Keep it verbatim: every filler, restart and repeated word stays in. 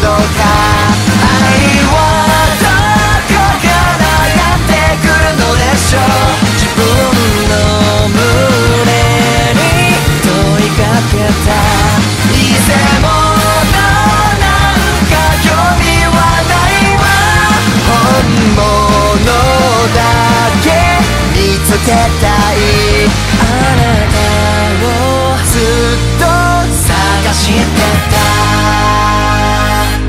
どか愛はどこからやってくるのでしょう自分の胸に問いかけた偽物なんか興味はないわ本物だけ見つけた